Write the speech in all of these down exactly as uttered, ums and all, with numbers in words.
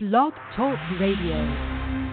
Blog Talk Radio.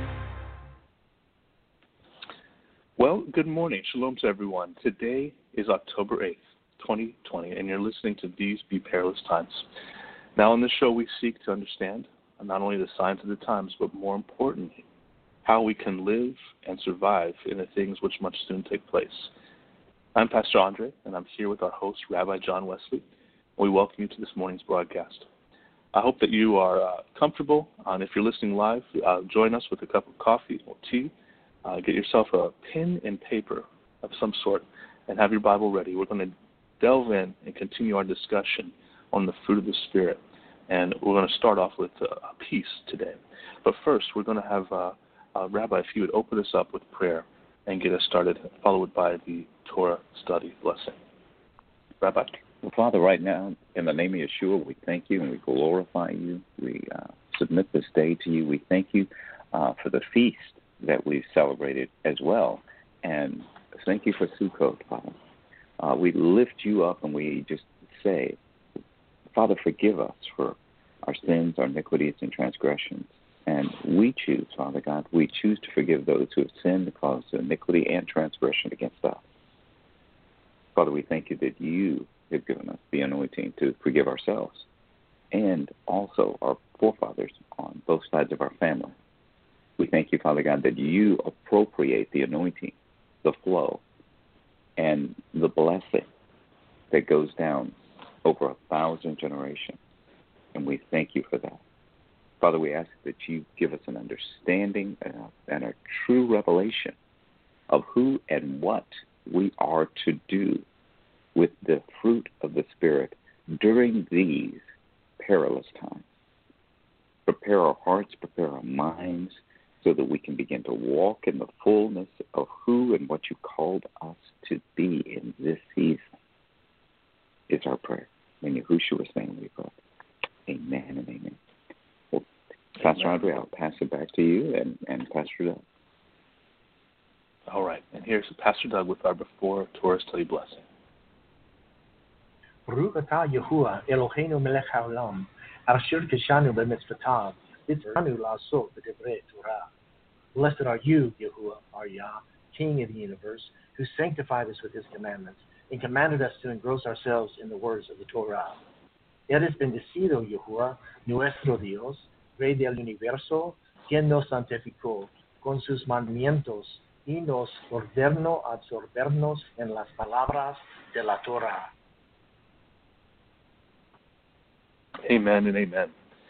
Well, good morning. Shalom to everyone. Today is October eighth, twenty twenty, and you're listening to These Be Perilous Times. Now, on this show, we seek to understand not only the signs of the times, but more importantly, how we can live and survive in the things which must soon take place. I'm Pastor Andre, and I'm here with our host, Rabbi John Wesley. We welcome you to this morning's broadcast. I hope that you are uh, comfortable, and if you're listening live, uh, join us with a cup of coffee or tea. Uh, get yourself a pen and paper of some sort and have your Bible ready. We're going to delve in and continue our discussion on the fruit of the Spirit. And we're going to start off with uh, a piece today. But first, we're going to have uh, uh, Rabbi, if you would open us up with prayer and get us started, followed by the Torah study blessing. Rabbi? Well, Father, right now, in the name of Yeshua, we thank you and we glorify you. We uh, submit this day to you. We thank you uh, for the feast that we've celebrated as well. And thank you for Sukkot, Father. Uh, we lift you up and we just say, Father, forgive us for our sins, our iniquities, and transgressions. And we choose, Father God, we choose to forgive those who have sinned, caused iniquity and transgression against us. Father, we thank you that you have given us the anointing to forgive ourselves and also our forefathers on both sides of our family. We thank you, Father God, that you appropriate the anointing, the flow, and the blessing that goes down over a thousand generations. And we thank you for that. Father, we ask that you give us an understanding and a true revelation of who and what we are to do with the fruit of the Spirit during these perilous times. Prepare our hearts, prepare our minds, so that we can begin to walk in the fullness of who and what you called us to be in this season. It's our prayer. In Yahushua's name we pray. Amen and amen. Well, Pastor Andre, I'll pass it back to you and, and Pastor Doug. All right. And here's Pastor Doug with our Before Torah Study blessing. Baruch atah Yahuwah Eloheinu melech haolam, asher kishanu b'mitzvotav, v'tzivanu la'asot b'divrei Torah. Blessed are you, Yahuwah, our Yah, King of the universe, who sanctified us with his commandments and commanded us to engross ourselves in the words of the Torah. Eres bendecido, Yahuwah, nuestro Dios, Rey del universo, quien nos santificó con sus mandamientos y nos ordenó absorbernos en las palabras de la Torah. Amen and amen.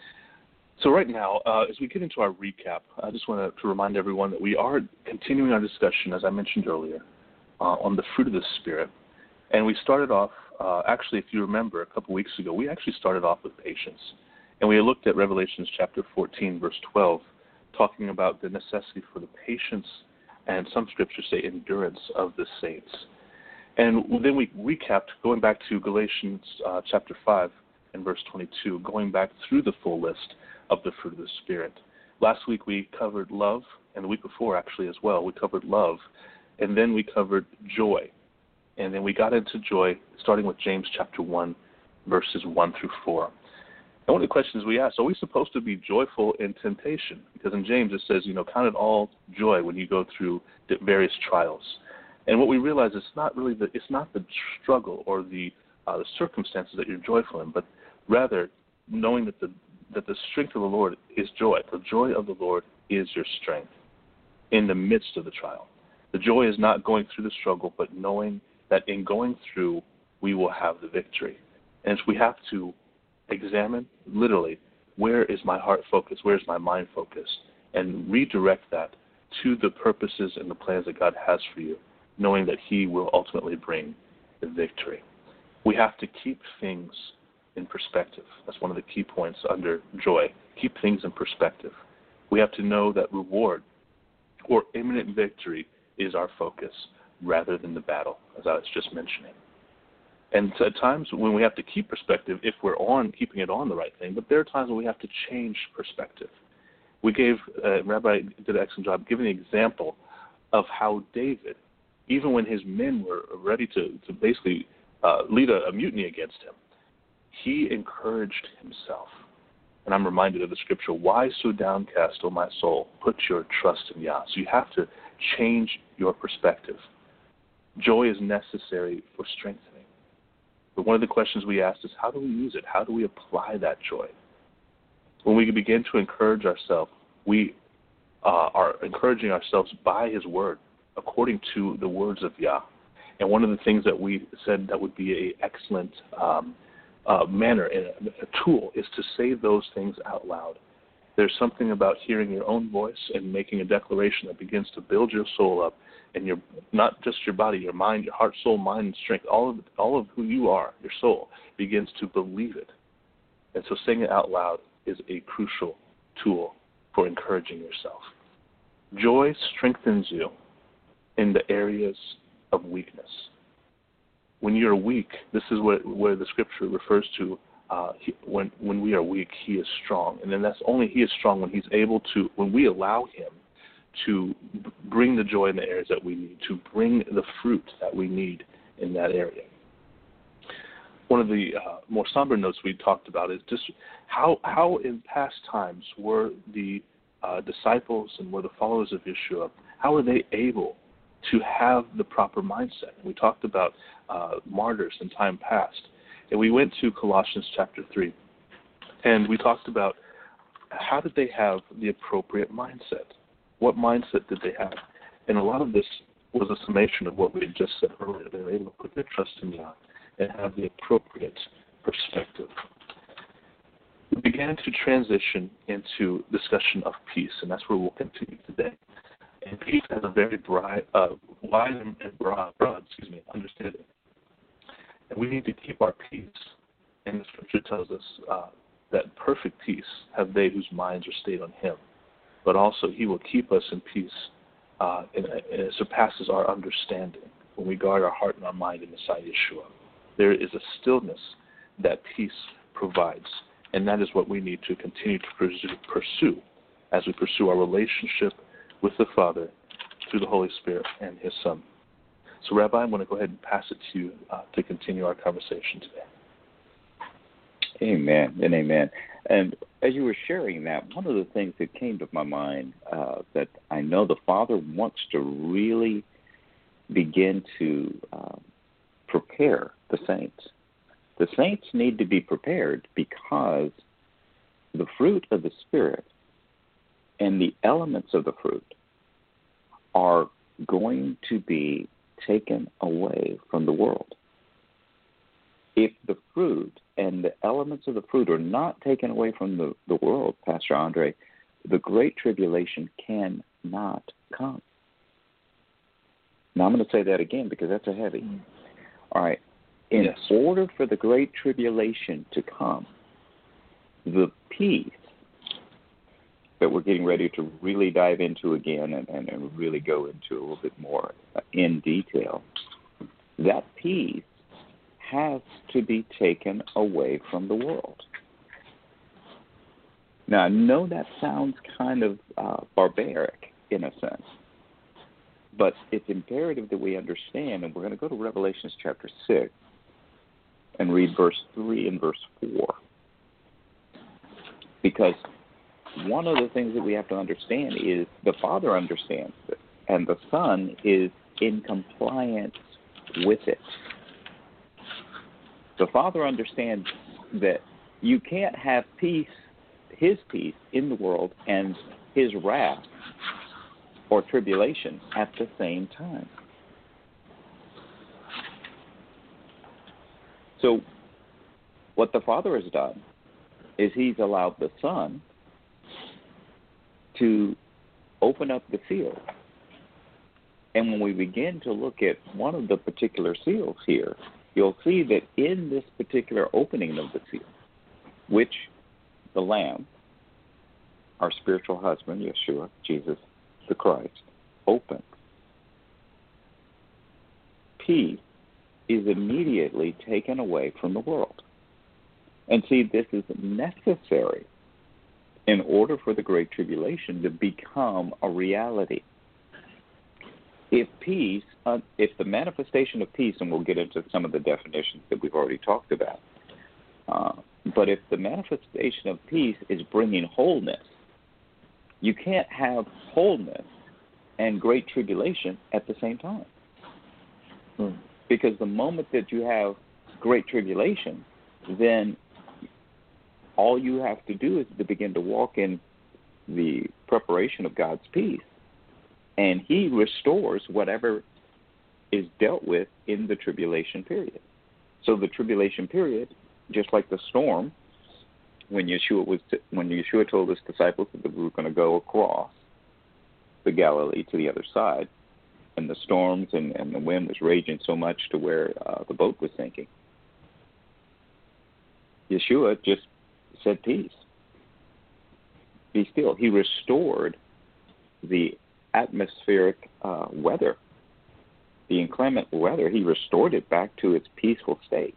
So right now, uh, as we get into our recap, I just want to, to remind everyone that we are continuing our discussion, as I mentioned earlier, uh, on the fruit of the Spirit. And we started off, uh, actually, if you remember, a couple weeks ago, we actually started off with patience. And we looked at Revelations chapter fourteen, verse twelve, talking about the necessity for the patience, and some scriptures say endurance of the saints. And then we recapped, going back to Galatians uh, chapter five and verse twenty-two, going back through the full list of the fruit of the Spirit. Last week we covered love, and the week before actually as well, we covered love, and then we covered joy. And then we got into joy, starting with James chapter one, verses one through four. And one of the questions we asked, are we supposed to be joyful in temptation? Because in James it says, you know, count it all joy when you go through the various trials. And what we realize is not really the, it's not the struggle or the uh, the circumstances that you're joyful in, but rather knowing that the that the strength of the Lord is joy. The joy of the Lord is your strength in the midst of the trial. The joy is not going through the struggle, but knowing that in going through, we will have the victory. And we have to examine, literally, where is my heart focused, where is my mind focused, and redirect that to the purposes and the plans that God has for you, knowing that he will ultimately bring the victory. We have to keep things in perspective. That's one of the key points under joy. Keep things in perspective. We have to know that reward or imminent victory is our focus rather than the battle, as I was just mentioning. And at times when we have to keep perspective, if we're on keeping it on the right thing, but there are times when we have to change perspective. We gave, uh, Rabbi did an excellent job giving an example of how David, even when his men were ready to, to basically uh, lead a, a mutiny against him, he encouraged himself. And I'm reminded of the scripture, why so downcast, O my soul? Put your trust in Yah. So you have to change your perspective. Joy is necessary for strengthening. But one of the questions we ask is, how do we use it? How do we apply that joy? When we begin to encourage ourselves, we uh, are encouraging ourselves by His word, according to the words of Yah. And one of the things that we said that would be an excellent um, uh, manner and a, a tool is to say those things out loud. There's something about hearing your own voice and making a declaration that begins to build your soul up, and your not just your body, your mind, your heart, soul, mind, and strength, all of all of who you are, your soul, begins to believe it. And so saying it out loud is a crucial tool for encouraging yourself. Joy strengthens you in the areas of weakness. When you're weak, this is what, where the scripture refers to, uh, he, when, when we are weak, He is strong. And then that's only He is strong when He's able to, when we allow Him to b- bring the joy in the areas that we need, to bring the fruit that we need in that area. One of the uh, more somber notes we talked about is just how, how in past times were the uh, disciples and were the followers of Yeshua, how were they able to have the proper mindset? We talked about uh, martyrs in time past. And we went to Colossians chapter three, and we talked about how did they have the appropriate mindset? What mindset did they have? And a lot of this was a summation of what we had just said earlier. They were able to put their trust in God and have the appropriate perspective. We began to transition into discussion of peace, and that's where we'll continue today. And peace has a very broad, uh, wide and broad, broad, excuse me, understanding. And we need to keep our peace. And the scripture tells us uh, that perfect peace have they whose minds are stayed on Him. But also He will keep us in peace, uh, and, and it surpasses our understanding when we guard our heart and our mind in Messiah Yeshua. There is a stillness that peace provides, and that is what we need to continue to pursue, pursue as we pursue our relationship with the Father through the Holy Spirit and His Son. So, Rabbi, I'm going to go ahead and pass it to you uh, to continue our conversation today. Amen and amen. And as you were sharing that, one of the things that came to my mind uh, that I know the Father wants to really begin to uh, prepare the saints. The saints need to be prepared because the fruit of the Spirit and the elements of the fruit are going to be taken away from the world. If the fruit and the elements of the fruit are not taken away from the, the world, Pastor Andre, the Great Tribulation cannot come. Now, I'm going to say that again because that's a heavy. Mm. All right. In yes. order for the Great Tribulation to come, the peace that we're getting ready to really dive into again and, and, and really go into a little bit more in detail, that peace has to be taken away from the world. Now, I know that sounds kind of uh, barbaric in a sense, but it's imperative that we understand, and we're going to go to Revelation chapter six and read verse three and verse four. Because one of the things that we have to understand is the Father understands it, and the Son is in compliance with it. The Father understands that you can't have peace, His peace in the world, and His wrath or tribulation at the same time. So what the Father has done is He's allowed the Son to open up the seal. And when we begin to look at one of the particular seals here, you'll see that in this particular opening of the seal, which the Lamb, our spiritual husband, Yeshua, Jesus the Christ, opened, peace is immediately taken away from the world. And see, this is necessary in order for the Great Tribulation to become a reality. If peace, uh, if the manifestation of peace, and we'll get into some of the definitions that we've already talked about, uh, But if the manifestation of peace is bringing wholeness, you can't have wholeness and great tribulation at the same time. Hmm. Because the moment that you have great tribulation, then all you have to do is to begin to walk in the preparation of God's peace, and He restores whatever is dealt with in the tribulation period. So the tribulation period, just like the storm, when Yeshua was to, when Yeshua told his disciples that we were going to go across the Galilee to the other side, and the storms and, and the wind was raging so much to where uh, the boat was sinking, Yeshua just said, peace. Be still. He restored the atmospheric uh, weather, the inclement weather. He restored it back to its peaceful state.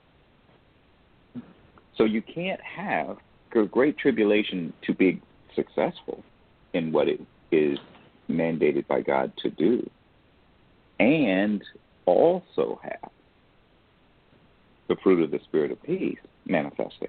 So you can't have a great tribulation to be successful in what it is mandated by God to do, and also have the fruit of the Spirit of peace manifesting.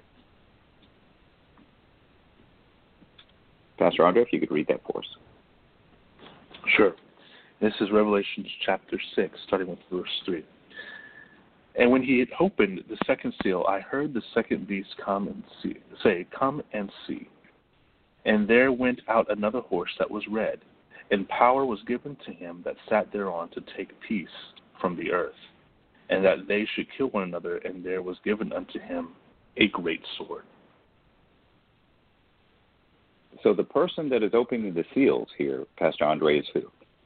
Pastor Andre, if you could read that for us. Sure. This is Revelation chapter six, starting with verse three. And when he had opened the second seal, I heard the second beast come and see, say, Come and see. And there went out another horse that was red, and power was given to him that sat thereon to take peace from the earth, and that they should kill one another, and there was given unto him a great sword. So the person that is opening the seals here, Pastor Andre, is who?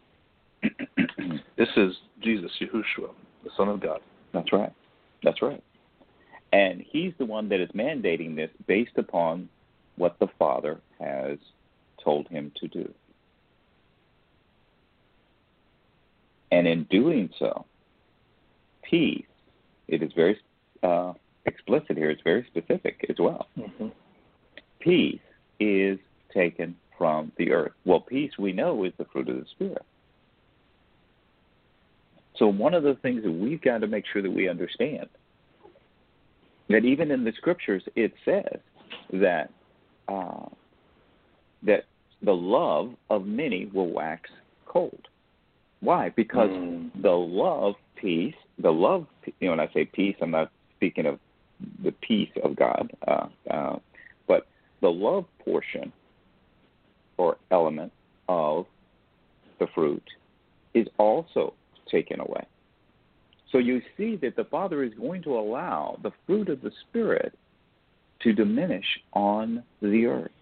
This is Jesus, Yahushua, the Son of God. That's right. That's right. And he's the one that is mandating this based upon what the Father has told him to do. And in doing so, peace, it is very uh, explicit here, it's very specific as well. Mm-hmm. Peace is taken from the earth. Well, peace, we know, is the fruit of the Spirit. So one of the things that we've got to make sure that we understand, that even in the Scriptures it says that uh, that the love of many will wax cold. Why? Because mm. the love, peace, the love, you know, when I say peace, I'm not speaking of the peace of God, uh, uh, but the love portion or element of the fruit is also taken away. So you see that the Father is going to allow the fruit of the Spirit to diminish on the earth.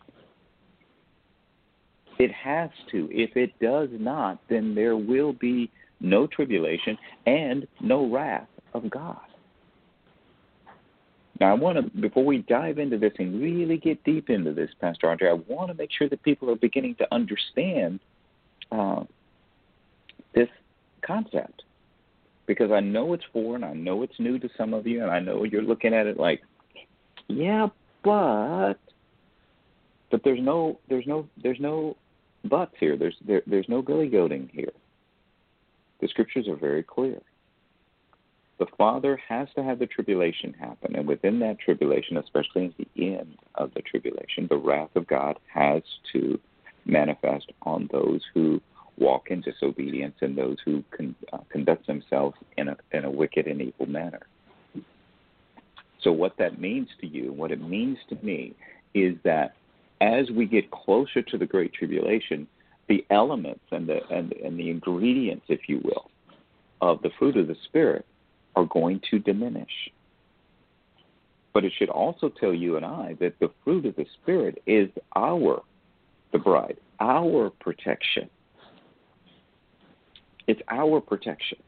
It has to. If it does not, then there will be no tribulation and no wrath of God. Now, I want to, before we dive into this and really get deep into this, Pastor Andre, I want to make sure that people are beginning to understand uh, this concept. Because I know it's foreign, I know it's new to some of you, and I know you're looking at it like, yeah, but, but there's no, there's no, there's no buts here. There's, there, there's no gilly-goating here. The Scriptures are very clear. The Father has to have the tribulation happen, and within that tribulation, especially at the end of the tribulation, the wrath of God has to manifest on those who walk in disobedience and those who con, uh, conduct themselves in a, in a wicked and evil manner. So what that means to you, what it means to me, is that as we get closer to the Great Tribulation, the elements and the and, and the ingredients, if you will, of the fruit of the Spirit are going to diminish. But it should also tell you and I that the fruit of the Spirit is our, the bride, our protection. It's our protection.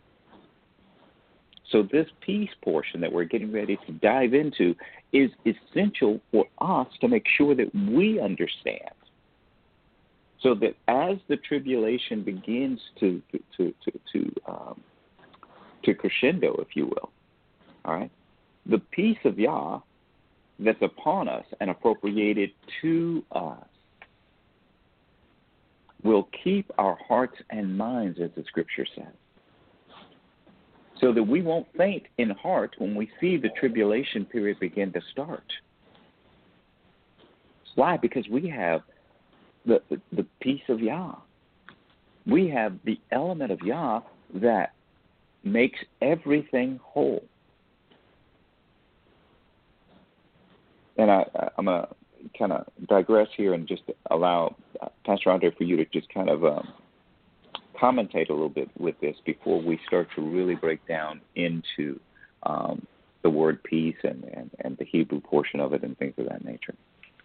So this peace portion that we're getting ready to dive into is essential for us to make sure that we understand. So that as the tribulation begins to to to to, um, to crescendo, if you will, all right, the peace of Yah that's upon us and appropriated to us will keep our hearts and minds, as the Scripture says. so that we won't faint in heart when we see the tribulation period begin to start. Why? Because we have the, the, the peace of Yah. We have the element of Yah that makes everything whole. And I, I'm going to kind of digress here and just allow uh, Pastor Andre for you to just kind of um, commentate a little bit with this before we start to really break down into um, the word peace and, and, and the Hebrew portion of it and things of that nature.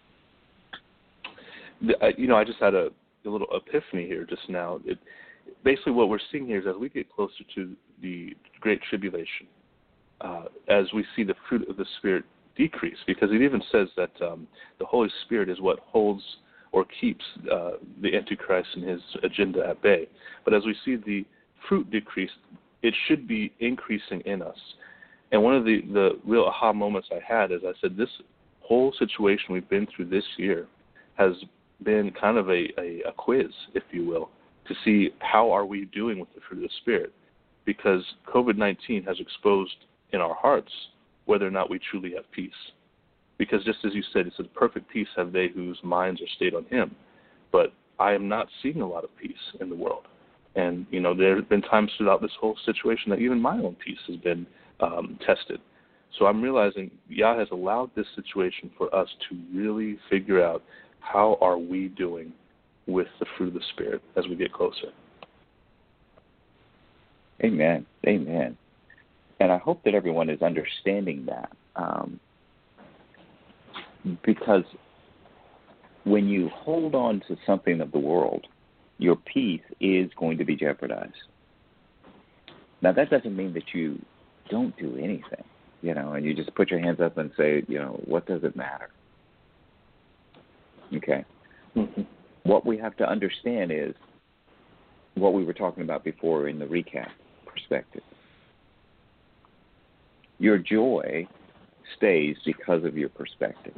You know, I just had a, a little epiphany here just now. It, basically what we're seeing here is as we get closer to the Great Tribulation, uh, as we see the fruit of the Spirit decrease, because it even says that um, the Holy Spirit is what holds or keeps uh, the Antichrist and his agenda at bay. But as we see the fruit decrease, it should be increasing in us. And one of the, the real aha moments I had is I said this whole situation we've been through this year has been kind of a, a, a quiz, if you will, to see how are we doing with the fruit of the Spirit, because COVID nineteen has exposed in our hearts whether or not we truly have peace. Because just as you said, it says, perfect peace have they whose minds are stayed on him. But I am not seeing a lot of peace in the world. And, you know, there have been times throughout this whole situation that even my own peace has been um, tested. So I'm realizing Yah has allowed this situation for us to really figure out how are we doing with the fruit of the Spirit as we get closer. Amen. Amen. And I hope that everyone is understanding that, um, because when you hold on to something of the world, your peace is going to be jeopardized. Now, that doesn't mean that you don't do anything, you know, and you just put your hands up and say, you know, what does it matter? Okay. Mm-hmm. What we have to understand is what we were talking about before in the recap perspective. Your joy stays because of your perspective.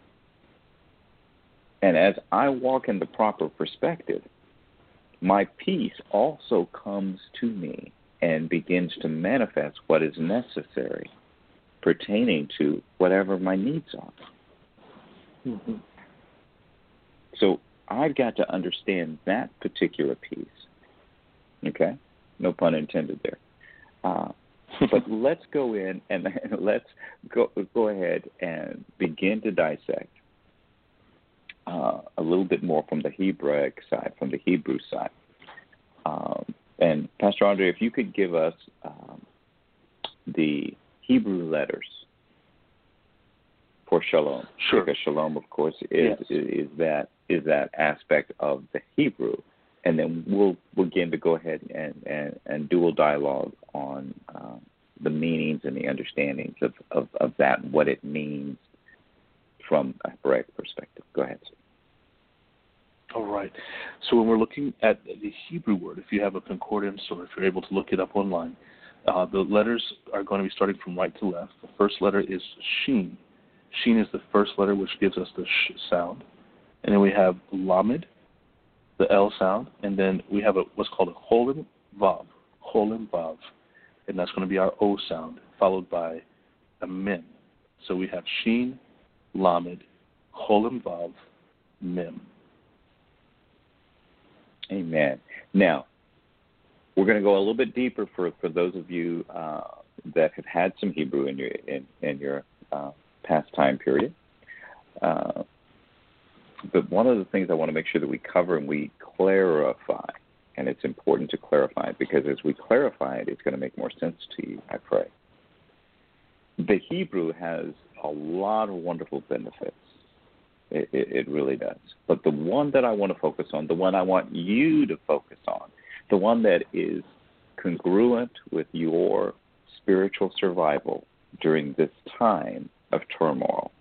And as I walk in the proper perspective, my peace also comes to me and begins to manifest what is necessary pertaining to whatever my needs are. Mm-hmm. So I've got to understand that particular piece. Okay? No pun intended there. Uh, but let's go in and, and let's go go ahead and begin to dissect uh, a little bit more from the Hebraic side, from the Hebrew side. Um, and Pastor Andre, if you could give us um, the Hebrew letters for shalom. Sure. Because shalom, of course, is, yes. is is that is that aspect of the Hebrew, and then we'll begin to go ahead and, and, and dual dialogue on uh, the meanings and the understandings of, of, of that, what it means from a Hebraic perspective. Go ahead, sir. All right. So when we're looking at the Hebrew word, if you have a concordance or if you're able to look it up online, uh, the letters are going to be starting from right to left. The first letter is Shin. Shin is the first letter, which gives us the sh sound. And then we have Lamed, the L sound. And then we have a, what's called a Cholim Vav, Cholim Vav. And that's going to be our O sound, followed by a Mem. So we have Shin, Lamed, Cholim Vav, Mem. Amen. Now, we're going to go a little bit deeper for, for those of you uh, that have had some Hebrew in your in, in your uh, past time period. Uh, but one of the things I want to make sure that we cover and we clarify, and it's important to clarify it because as we clarify it, it's going to make more sense to you, I pray. The Hebrew has a lot of wonderful benefits. It, it, it really does. But the one that I want to focus on, the one I want you to focus on, the one that is congruent with your spiritual survival during this time of turmoil,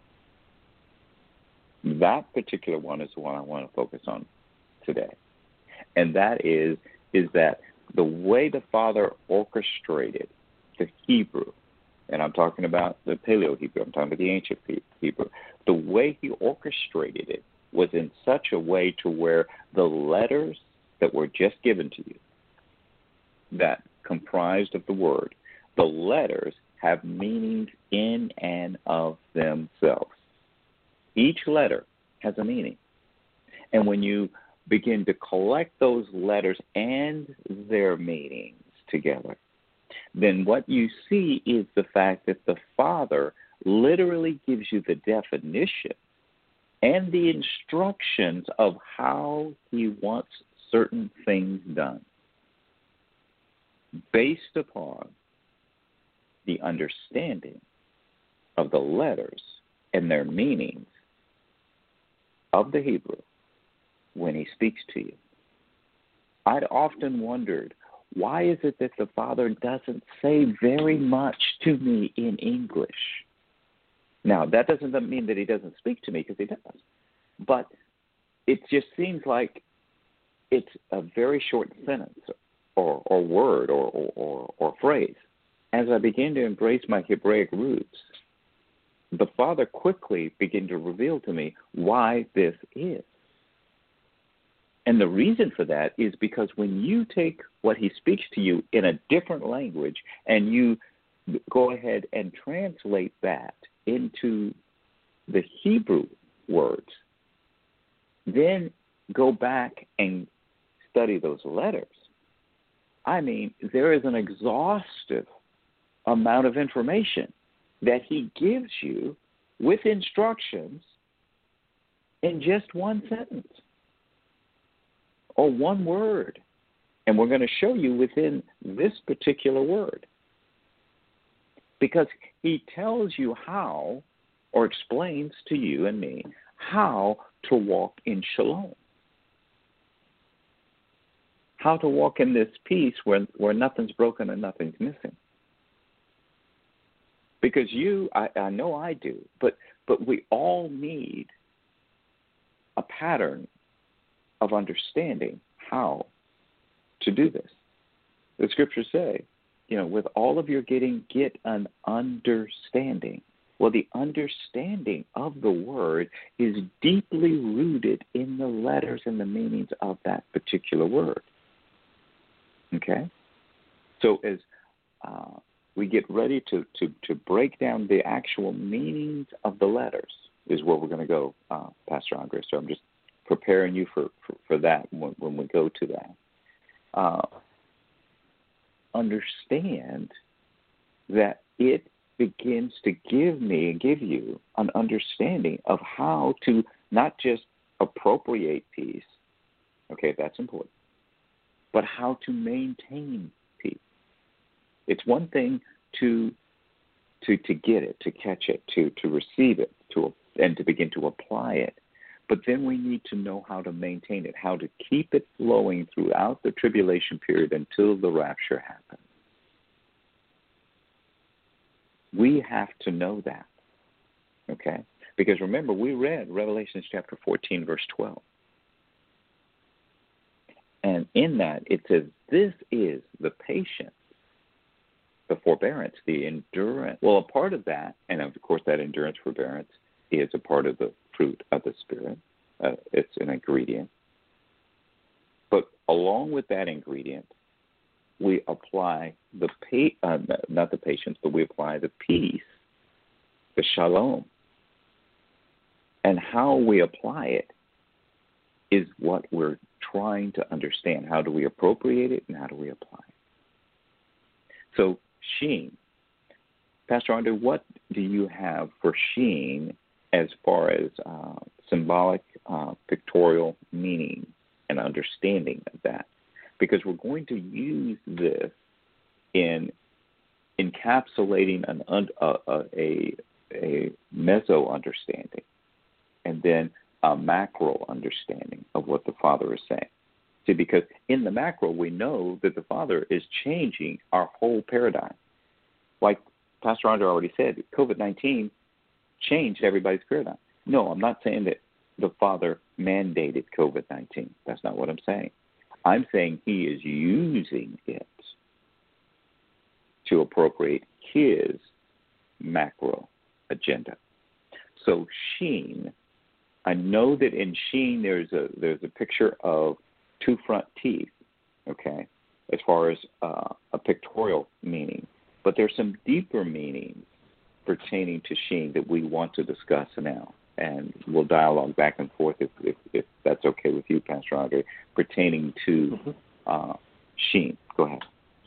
that particular one is the one I want to focus on today. And that is, is that the way the Father orchestrated the Hebrew, and I'm talking about the Paleo-Hebrew, I'm talking about the ancient Hebrew, the way he orchestrated it was in such a way to where the letters that were just given to you, that comprised of the word, the letters have meanings in and of themselves. Each letter has a meaning. And when you begin to collect those letters and their meanings together, then what you see is the fact that the Father literally gives you the definition and the instructions of how he wants certain things done based upon the understanding of the letters and their meanings of the Hebrew when he speaks to you. I'd often wondered, why is it that the Father doesn't say very much to me in English? Now, that doesn't mean that he doesn't speak to me, because he does. But it just seems like it's a very short sentence or, or word or, or, or, or phrase. As I began to embrace my Hebraic roots, the Father quickly began to reveal to me why this is. And the reason for that is because when you take what he speaks to you in a different language and you go ahead and translate that into the Hebrew words, then go back and study those letters. I mean, there is an exhaustive amount of information that he gives you with instructions in just one sentence or one word. And we're going to show you within this particular word, because he tells you how, or explains to you and me, how to walk in shalom. How to walk in this peace where, where nothing's broken and nothing's missing. Because you, I, I know I do, but but we all need a pattern of understanding how to do this. The scriptures say, you know, with all of your getting, get an understanding. Well, the understanding of the word is deeply rooted in the letters and the meanings of that particular word. Okay? So as uh, we get ready to, to, to break down the actual meanings of the letters is where we're going to go, uh, Pastor Andre. So I'm just preparing you for, for, for that when, when we go to that. Uh, understand that it begins to give me and give you an understanding of how to not just appropriate peace, okay, that's important, but how to maintain peace. It's one thing to to to get it, to catch it, to to receive it, to and to begin to apply it. But then we need to know how to maintain it, how to keep it flowing throughout the tribulation period until the rapture happens. We have to know that, okay? Because remember, we read Revelation chapter fourteen, verse twelve. And in that, it says, this is the patience, the forbearance, the endurance. Well, a part of that, and of course that endurance, forbearance, is a part of the fruit of the Spirit. Uh, it's an ingredient. But along with that ingredient, we apply the, pa- uh, not the patience, but we apply the peace, the shalom. And how we apply it is what we're trying to understand. How do we appropriate it and how do we apply it? So, Sheen. Pastor Andre, what do you have for Sheen as far as uh, symbolic, uh, pictorial meaning and understanding of that? Because we're going to use this in encapsulating an uh, a, a meso understanding and then a macro understanding of what the Father is saying. See, because in the macro, we know that the Father is changing our whole paradigm. Like Pastor Andre already said, COVID nineteen changed everybody's paradigm. No, I'm not saying that the Father mandated COVID nineteen. That's not what I'm saying. I'm saying he is using it to appropriate his macro agenda. So Sheen, I know that in Sheen there's a there's a picture of two front teeth, okay, as far as uh, a pictorial meaning. But there's some deeper meanings pertaining to Sheen that we want to discuss now. And we'll dialogue back and forth if, if, if that's okay with you, Pastor Andre, pertaining to mm-hmm. uh, Sheen. Go ahead.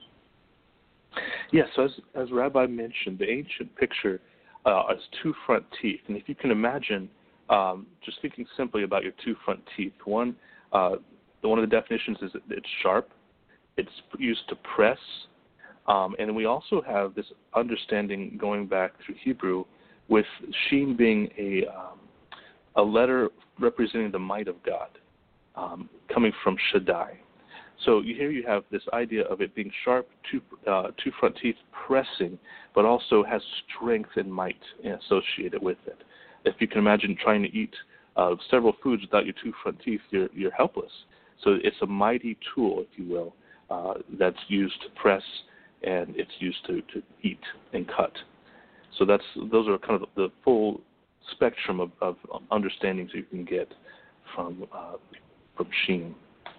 Yes, so as, as Rabbi mentioned, the ancient picture uh, is two front teeth. And if you can imagine, um, just thinking simply about your two front teeth, one, uh, one of the definitions is that it's sharp, it's used to press, um, and we also have this understanding going back through Hebrew with Sheen being a, um, a letter representing the might of God, um, coming from Shaddai. So here you have this idea of it being sharp, two, uh, two front teeth pressing, but also has strength and might associated with it. If you can imagine trying to eat uh, several foods without your two front teeth, you're, you're helpless. So it's a mighty tool, if you will, uh, that's used to press, and it's used to, to eat and cut. So that's those are kind of the full spectrum of, of understandings you can get from uh, from Sheen.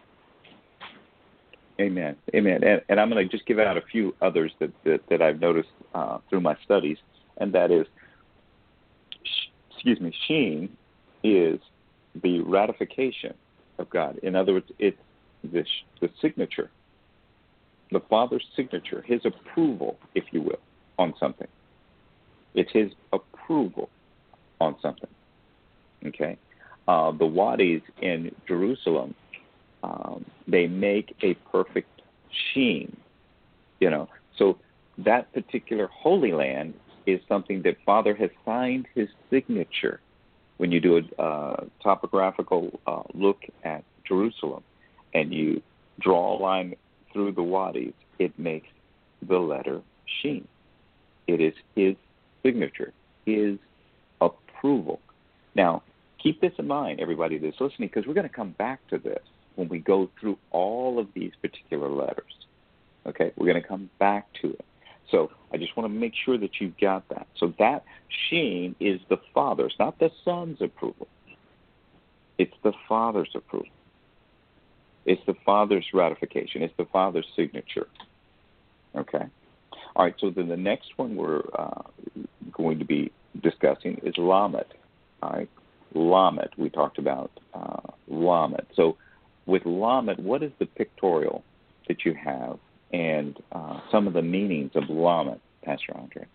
Amen. Amen. And, and I'm going to just give out a few others that, that, that I've noticed uh, through my studies, and that is, sh- excuse me, Sheen is the ratification of God. In other words, it's the, the signature, the Father's signature, his approval, if you will, on something. It's his approval on something. Okay? Uh, the wadis in Jerusalem, Um, they make a perfect sheen, you know. So that particular Holy Land is something that Father has signed his signature. When you do a uh, topographical uh, look at Jerusalem and you draw a line through the wadis, it makes the letter Sheen. It is his signature, his approval. Now, keep this in mind, everybody that's listening, because we're going to come back to this when we go through all of these particular letters. Okay, we're going to come back to it. So I just want to make sure that you've got that. So that Sheen is the Father's, not the Son's approval. It's the Father's approval. It's the Father's ratification. It's the Father's signature. Okay? All right, so then the next one we're uh, going to be discussing is Lamed. All right, Lamed. We talked about uh, Lamed. So with Lamed, what is the pictorial that you have and uh, some of the meanings of Lamed, Pastor Andre?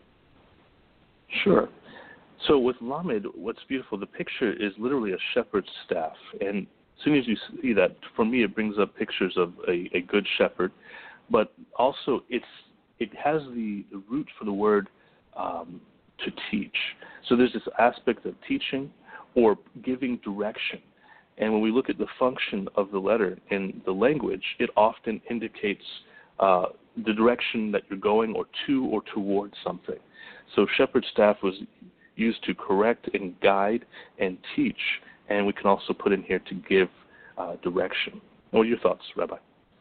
Sure. So with Lamed, what's beautiful, the picture is literally a shepherd's staff. And as soon as you see that, for me, it brings up pictures of a, a good shepherd. But also, it's it has the, the root for the word um, to teach. So there's this aspect of teaching or giving direction. And when we look at the function of the letter in the language, it often indicates uh, the direction that you're going or to or towards something. So shepherd's staff was used to correct and guide and teach, and we can also put in here to give uh, direction. What are your thoughts, Rabbi?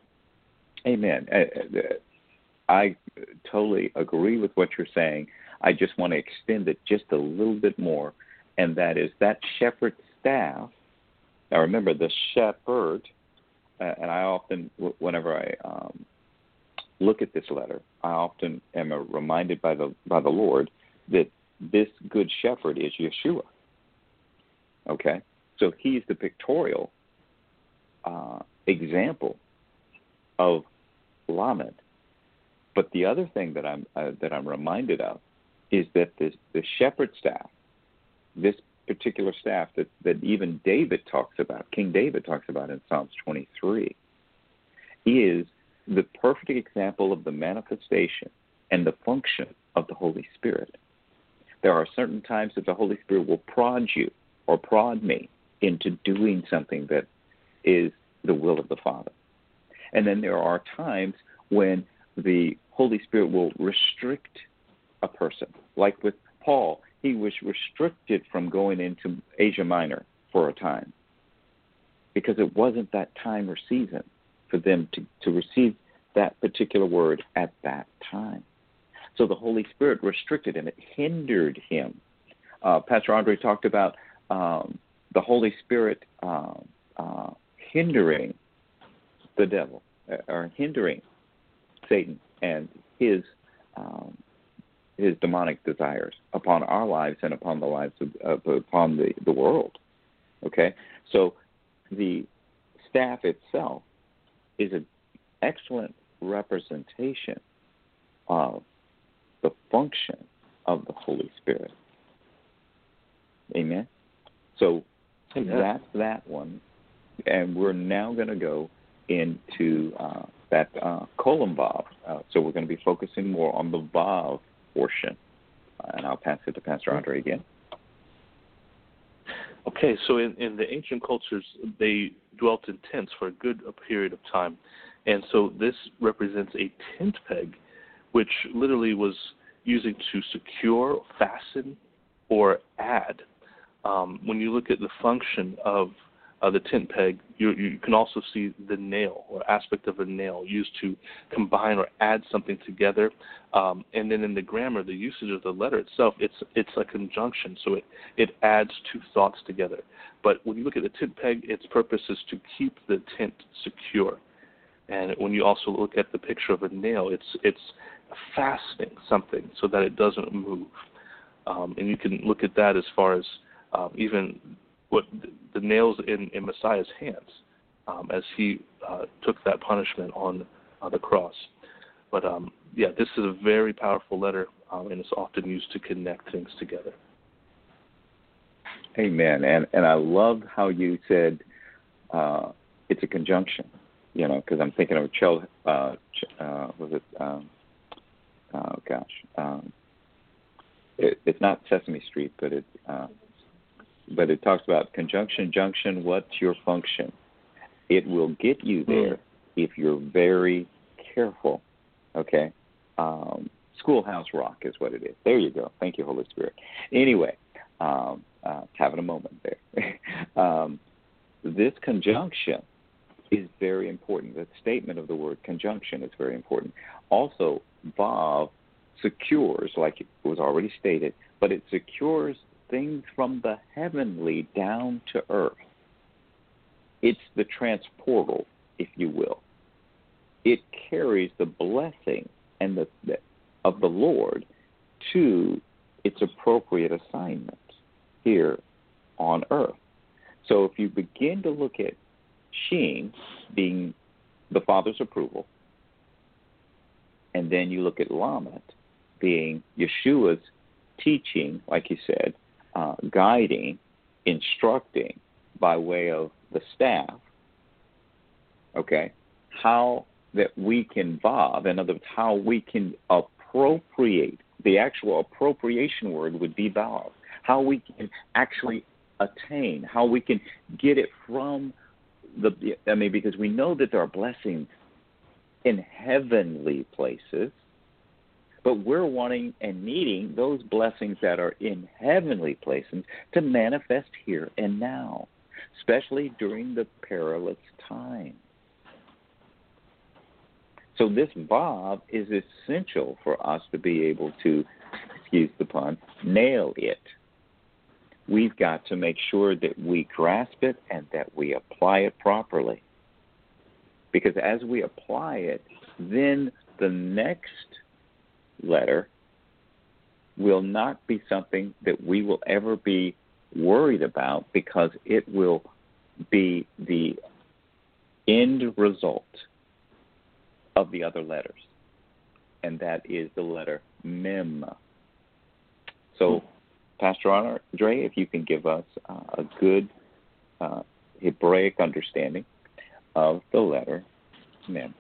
Amen. I totally agree with what you're saying. I just want to extend it just a little bit more, and that is that shepherd's staff. Now, remember, the shepherd, uh, and I often, whenever I um, look at this letter, I often am reminded by the by the Lord that this good shepherd is Yeshua. Okay? So he's the pictorial uh, example of Lamed. But the other thing that I'm uh, that I'm reminded of is that this, the shepherd staff, this particular staff that, that even David talks about, King David talks about in Psalms twenty-three, is the perfect example of the manifestation and the function of the Holy Spirit. There are certain times that the Holy Spirit will prod you or prod me into doing something that is the will of the Father. And then there are times when the Holy Spirit will restrict a person. Like with Paul, he was restricted from going into Asia Minor for a time because it wasn't that time or season for them to, to receive that particular word at that time. So the Holy Spirit restricted him. It hindered him. Uh, Pastor Andre talked about um, the Holy Spirit uh, uh, hindering the devil uh, or hindering Satan and his um, his demonic desires upon our lives and upon the lives of, uh, upon the, the world. Okay? So the staff itself is an excellent representation of the function of the Holy Spirit. Amen? So Amen. That's that one. And we're now going to go into uh, that uh, colon vav. Uh, so we're going to be focusing more on the vav portion. Uh, and I'll pass it to Pastor Andre again. Okay, so in, in the ancient cultures, they dwelt in tents for a good period of time. And so this represents a tent peg, which literally was using to secure, fasten, or add. Um, when you look at the function of uh, the tent peg, you, you can also see the nail or aspect of a nail used to combine or add something together. Um, and then in the grammar, the usage of the letter itself, it's it's a conjunction, so it, it adds two thoughts together. But when you look at the tent peg, its purpose is to keep the tent secure. And when you also look at the picture of a nail, it's it's fastening something so that it doesn't move. Um, and you can look at that as far as um, even what the nails in, in Messiah's hands um, as he uh, took that punishment on uh, the cross. But, um, yeah, this is a very powerful letter, um, and it's often used to connect things together. Amen. And and I love how you said uh, it's a conjunction, you know, because I'm thinking of Chel, uh, uh, was it, um, oh, gosh, um, it, it's not Sesame Street, but it, uh, but it talks about conjunction, junction, what's your function? It will get you there mm. if you're very careful, okay? Um, Schoolhouse Rock is what it is. There you go. Thank you, Holy Spirit. Anyway, um, uh, having a moment there. um, this conjunction is very important. The statement of the word conjunction is very important. Also, vav secures, like it was already stated, but it secures things from the heavenly down to earth. It's the transportal, if you will. It carries the blessing and the, the of the Lord to its appropriate assignment here on earth. So if you begin to look at Sheen being the Father's approval, and then you look at Lamed being Yeshua's teaching, like you said, uh, guiding, instructing by way of the staff, okay, how that we can vav, in other words, how we can appropriate, the actual appropriation word would be vav, how we can actually attain, how we can get it from the, I mean, because we know that there are blessings in heavenly places, but we're wanting and needing those blessings that are in heavenly places to manifest here and now, especially during the perilous time. So this vav is essential for us to be able to, excuse the pun, nail it. We've got to make sure that we grasp it and that we apply it properly. Because as we apply it, then the next letter will not be something that we will ever be worried about, because it will be the end result of the other letters, and that is the letter Mem. So, Pastor Andre, if you can give us uh, a good uh, Hebraic understanding of the letter Mem.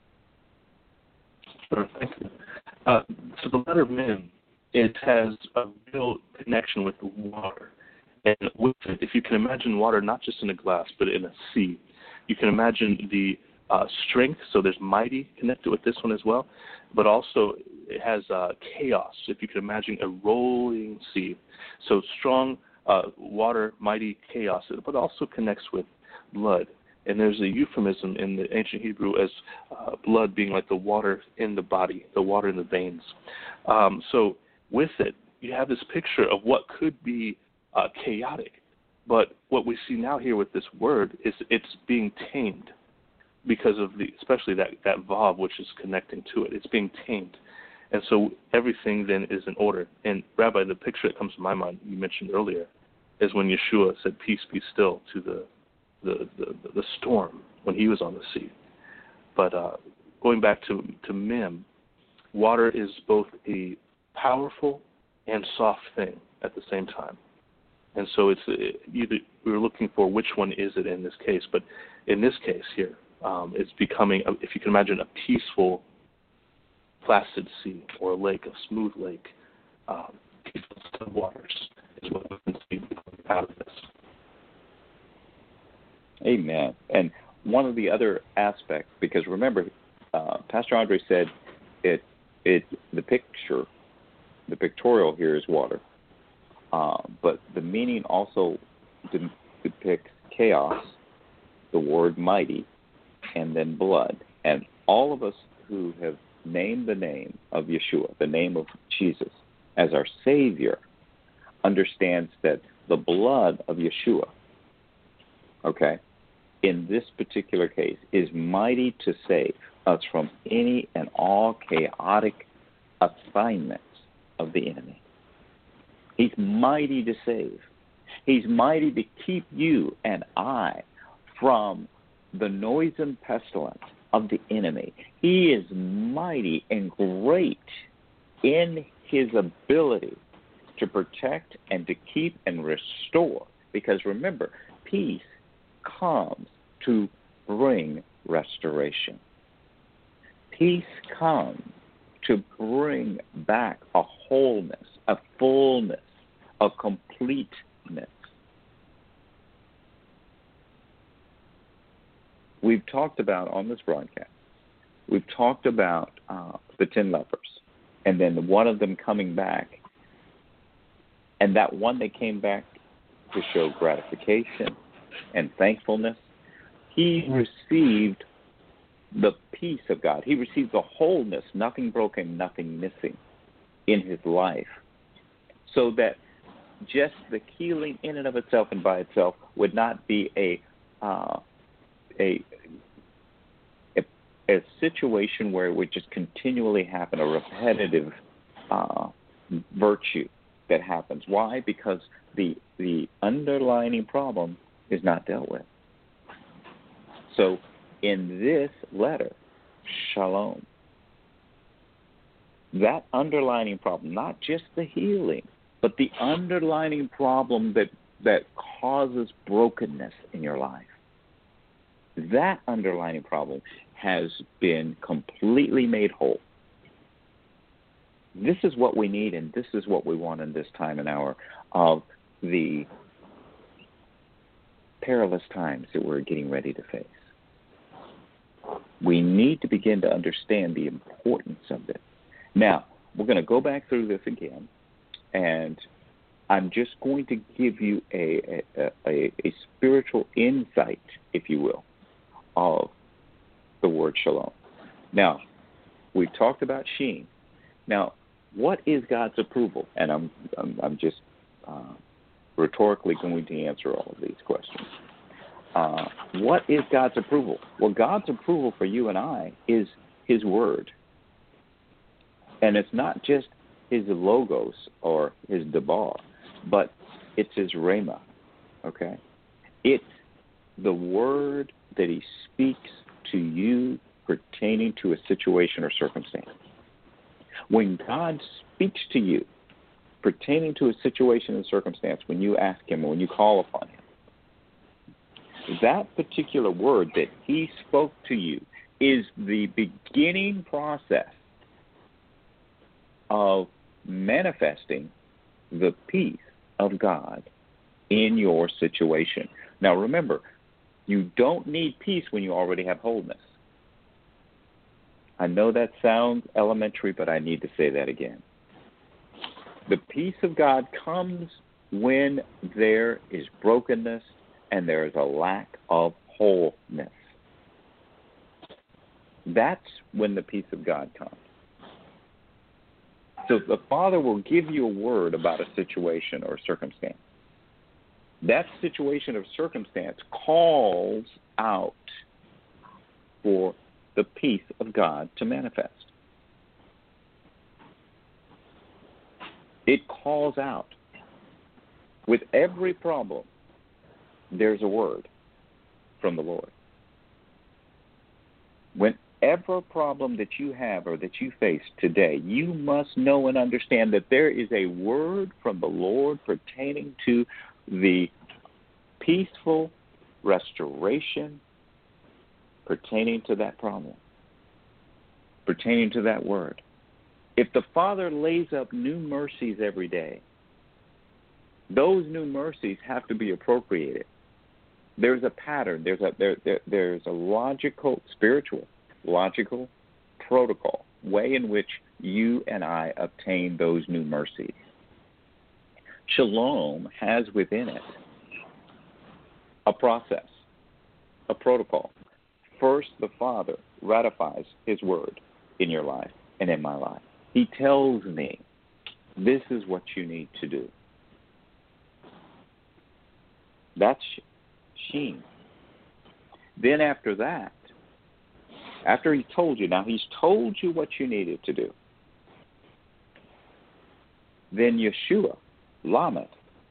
Sure, thank you. Uh, so the letter Mem, it has a real connection with the water. And with it, if you can imagine water not just in a glass, but in a sea, you can imagine the uh, strength. So there's mighty connected with this one as well, but also it has uh, chaos. If you can imagine a rolling sea, so strong uh, water, mighty chaos, but also connects with blood. And there's a euphemism in the ancient Hebrew as uh, blood being like the water in the body, the water in the veins. Um, so with it, you have this picture of what could be uh, chaotic. But what we see now here with this word is it's being tamed because of the, especially that, that vav, which is connecting to it. It's being tamed. And so everything then is in order. And Rabbi, the picture that comes to my mind, you mentioned earlier, is when Yeshua said, "Peace, be still," to the the, the, the storm when he was on the sea. But uh, going back to, to Mem, water is both a powerful and soft thing at the same time. And so it's either we were looking for which one is it in this case. But in this case here, um, it's becoming, if you can imagine, a peaceful, placid sea or a lake, a smooth lake. Um, peaceful waters is what we can see out of this. Amen. And one of the other aspects, because remember, uh, Pastor Andre said it, it, the picture, the pictorial here is water, uh, but the meaning also de- depicts chaos, the word mighty, and then blood. And all of us who have named the name of Yeshua, the name of Jesus, as our Savior, understands that the blood of Yeshua, okay, in this particular case, is mighty to save us from any and all chaotic assignments of the enemy. He's mighty to save. He's mighty to keep you and I from the noisome pestilence of the enemy. He is mighty and great in his ability to protect and to keep and restore. Because remember, peace comes to bring restoration. Peace comes to bring back a wholeness, a fullness, a completeness. We've talked about on this broadcast, we've talked about uh, the ten lepers, and then one of them coming back, and that one that came back to show gratification and thankfulness, he received the peace of God. He received the wholeness, nothing broken, nothing missing in his life, so that just the healing in and of itself and by itself would not be a uh, a, a a situation where it would just continually happen, a repetitive uh, virtue that happens. Why? Because the the underlying problem is not dealt with. So in this letter, shalom, that underlying problem, not just the healing, but the underlying problem that, that causes brokenness in your life, that underlying problem has been completely made whole. This is what we need, and this is what we want in this time and hour of the perilous times that we're getting ready to face. We need to begin to understand the importance of it. Now, we're going to go back through this again, and I'm just going to give you a, a, a, a spiritual insight, if you will, of the word shalom. Now, we've talked about Sheen. Now, what is God's approval? And I'm I'm, I'm just uh, rhetorically going to answer all of these questions. Uh, what is God's approval? Well, God's approval for you and I is his word. And it's not just his logos or his debar, but it's his rhema, okay? It's the word that he speaks to you pertaining to a situation or circumstance. When God speaks to you pertaining to a situation and circumstance, when you ask him or when you call upon him, that particular word that he spoke to you is the beginning process of manifesting the peace of God in your situation. Now remember, you don't need peace when you already have wholeness. I know that sounds elementary, but I need to say that again. The peace of God comes when there is brokenness and there is a lack of wholeness. That's when the peace of God comes. So the Father will give you a word about a situation or circumstance. That situation or circumstance calls out for the peace of God to manifest. It calls out. With every problem, there's a word from the Lord. Whenever problem that you have or that you face today, you must know and understand that there is a word from the Lord pertaining to the peaceful restoration pertaining to that problem, pertaining to that word. If the Father lays up new mercies every day, those new mercies have to be appropriated. There's a pattern. There's a there, there there's a logical, spiritual, logical protocol, way in which you and I obtain those new mercies. Shalom has within it a process, a protocol. First, the Father ratifies His word in your life and in my life. He tells me, this is what you need to do. That's Sheen. Then after that, after He told you, now He's told you what you needed to do, then Yeshua, Lamed,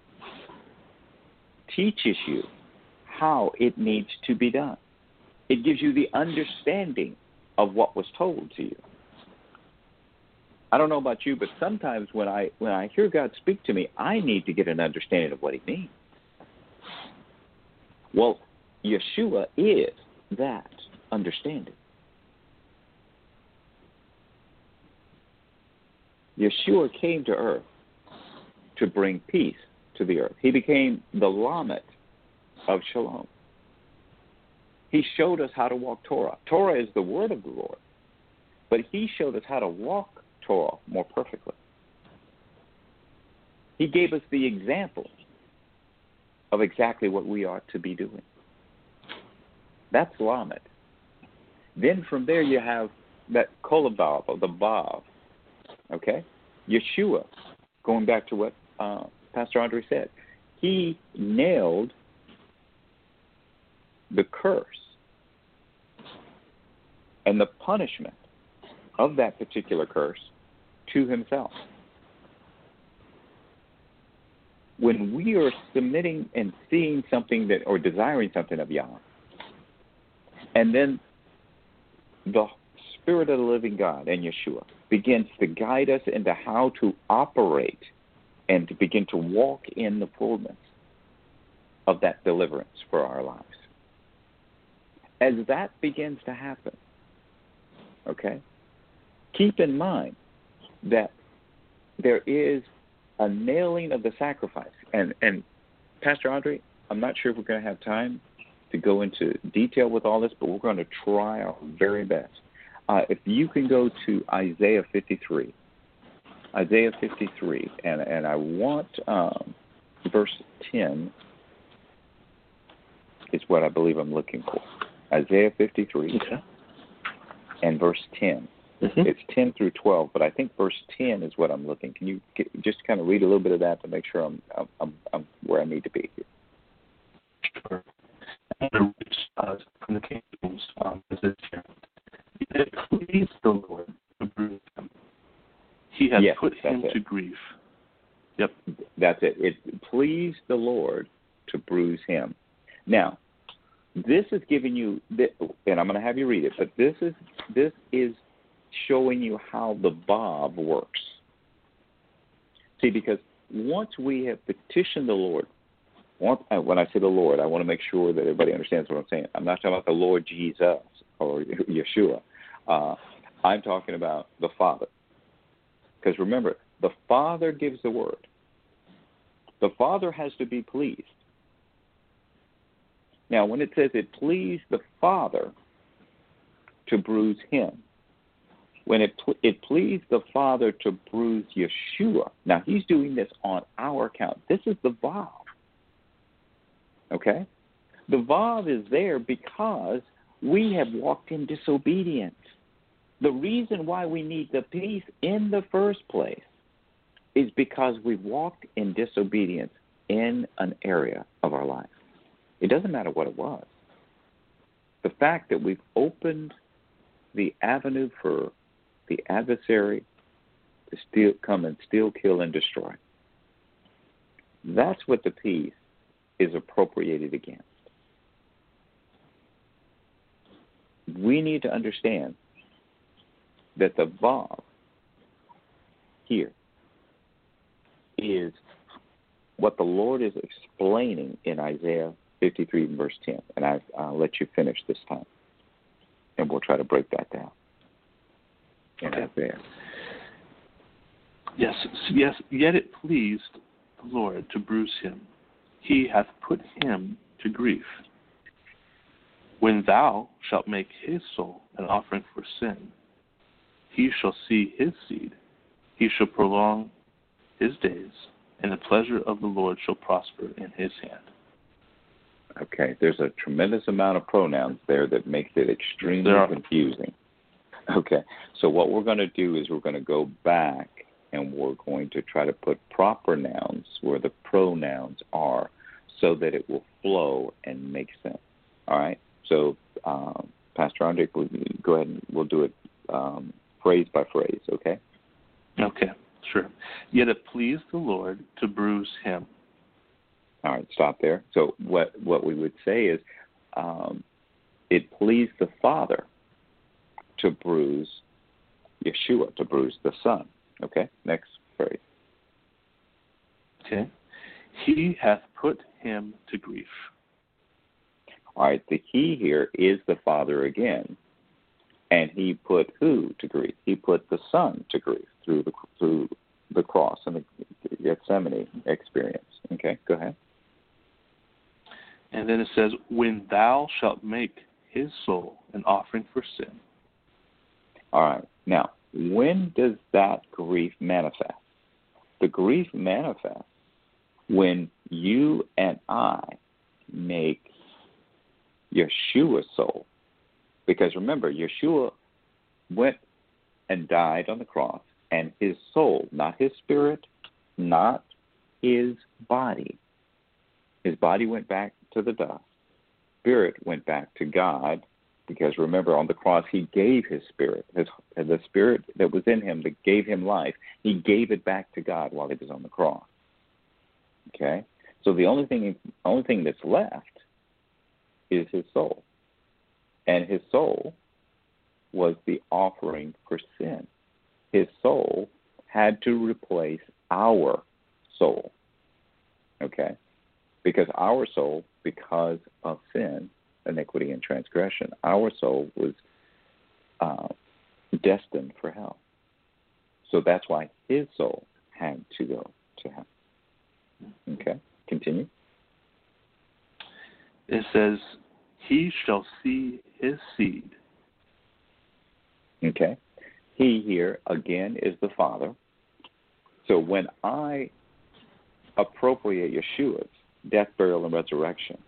teaches you how it needs to be done. It gives you the understanding of what was told to you. I don't know about you, but sometimes when I when I hear God speak to me, I need to get an understanding of what He means. Well, Yeshua is that understanding. Yeshua came to earth to bring peace to the earth. He became the Lamed of Shalom. He showed us how to walk Torah. Torah is the word of the Lord, but He showed us how to walk Torah more perfectly. He gave us the example of exactly what we are to be doing. That's Lamed. Then from there you have that Kolabav, or the Bav. Okay? Yeshua, going back to what uh, Pastor Andre said, He nailed the curse and the punishment of that particular curse to Himself. When we are submitting and seeing something that, or desiring something of Yahweh, and then the Spirit of the living God and Yeshua begins to guide us into how to operate and to begin to walk in the fullness of that deliverance for our lives. As that begins to happen, okay, keep in mind that there is a nailing of the sacrifice. And, and Pastor Andre, I'm not sure if we're going to have time to go into detail with all this, but we're going to try our very best. Uh, if you can go to Isaiah fifty-three, Isaiah fifty-three, and, and I want um, verse ten is what I believe I'm looking for. Isaiah fifty-three, okay, and verse ten. Mm-hmm. It's ten through twelve, but I think verse ten is what I'm looking. Can you get, just kind of read a little bit of that to make sure I'm I'm, I'm where I need to be here? Sure. I'm going to read uh, from the King James. Um, it It pleased the Lord to bruise him. He has yes, put him it. to grief. Yep. That's it. It pleased the Lord to bruise him. Now, this is giving you, and I'm going to have you read it, but this is this is showing you how the Bav works. See, because once we have petitioned the Lord, once, when I say the Lord, I want to make sure that everybody understands what I'm saying. I'm not talking about the Lord Jesus or Yeshua. Uh, I'm talking about the Father. Because remember, the Father gives the word. The Father has to be pleased. Now, when it says it pleased the Father to bruise him, when it it pleased the Father to bruise Yeshua, now he's doing this on our account. This is the Vav. Okay? The Vav is there because we have walked in disobedience. The reason why we need the peace in the first place is because we've walked in disobedience in an area of our life. It doesn't matter what it was. The fact that we've opened the avenue for the adversary to steal, come and steal, kill, and destroy. That's what the peace is appropriated against. We need to understand that the Vav here is what the Lord is explaining in Isaiah fifty-three, verse ten. And I, I'll let you finish this time. And we'll try to break that down in okay. Isaiah. Yes, yes, yet it pleased the Lord to bruise him. He hath put him to grief. When thou shalt make his soul an offering for sin, he shall see his seed. He shall prolong his days, and the pleasure of the Lord shall prosper in his hand. Okay, there's a tremendous amount of pronouns there that makes it extremely confusing. Okay, so what we're going to do is we're going to go back and we're going to try to put proper nouns where the pronouns are so that it will flow and make sense. All right? So, um, Pastor Andre, we'll go ahead and we'll do it um, phrase by phrase, okay? Okay, sure. Yet it pleased the Lord to bruise him. All right, stop there. So what what we would say is um, it pleased the Father to bruise Yeshua, to bruise the Son. Okay, next phrase. Okay. He hath put him to grief. All right, the he here is the Father again. And he put who to grief? He put the Son to grief through the through the cross and the Gethsemane experience. Okay, go ahead. And then it says, when thou shalt make his soul an offering for sin. All right. Now, when does that grief manifest? The grief manifests when you and I make Yeshua's soul. Because remember, Yeshua went and died on the cross, and his soul, not his spirit, not his body. His body went back to the dust. Spirit went back to God, because remember, on the cross, he gave his spirit. His, the spirit that was in him that gave him life, he gave it back to God while he was on the cross. Okay? So the only thing, only thing that's left is his soul. And his soul was the offering for sin. His soul had to replace our soul. Okay? Because our soul, because of sin, iniquity, and transgression, our soul was uh, destined for hell. So that's why his soul had to go to hell. Okay? Continue. It says, he shall see his seed. Okay. He here, again, is the Father. So when I appropriate Yeshua's death, burial, and resurrection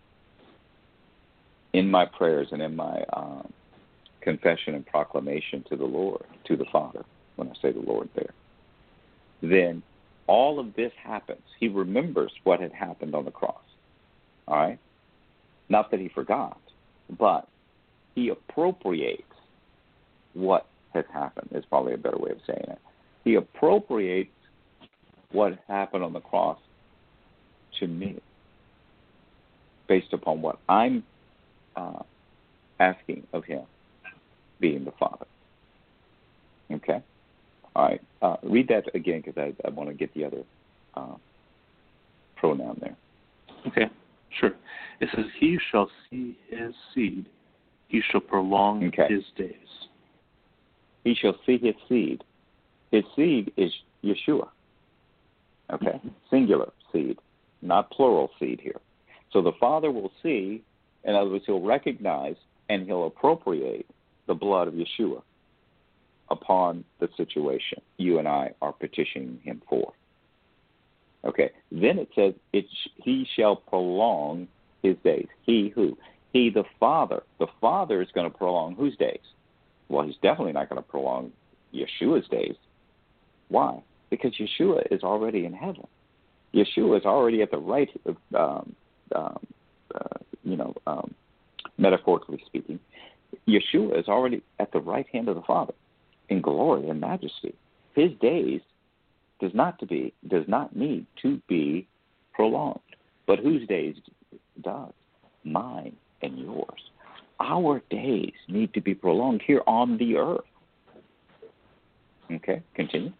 in my prayers and in my um, confession and proclamation to the Lord, to the Father, when I say the Lord there, then all of this happens. He remembers what had happened on the cross. All right? Not that he forgot, but he appropriates what has happened, is probably a better way of saying it. He appropriates what happened on the cross to me based upon what I'm uh, asking of him, being the Father. Okay? All right. Uh, read that again, because I, I want to get the other uh, pronoun there. Okay, sure. It says, he shall see his seed. He shall prolong okay. his days. He shall see his seed. His seed is Yeshua. Okay? Singular seed, not plural seed here. So the Father will see, in other words, he'll recognize and he'll appropriate the blood of Yeshua upon the situation you and I are petitioning him for. Okay, then it says, it, he shall prolong his days. He who? He, the Father. The Father is going to prolong whose days? Well, he's definitely not going to prolong Yeshua's days. Why? Because Yeshua is already in heaven. Yeshua is already at the right, um, um, uh, you know, um, metaphorically speaking, Yeshua is already at the right hand of the Father in glory and majesty. His days does not to be does not need to be prolonged. But whose days does? Mine and yours. Our days need to be prolonged here on the earth. Okay, continue.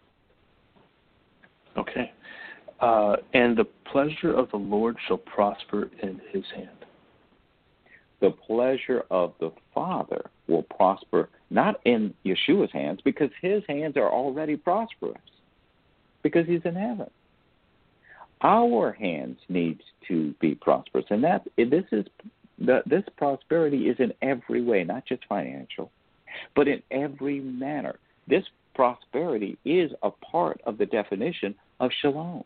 Okay. Uh, and the pleasure of the Lord shall prosper in his hand. The pleasure of the Father will prosper not in Yeshua's hands, because his hands are already prosperous, because he's in heaven. Our hands need to be prosperous, and that this is the, this prosperity is in every way, not just financial, but in every manner. This prosperity is a part of the definition of shalom,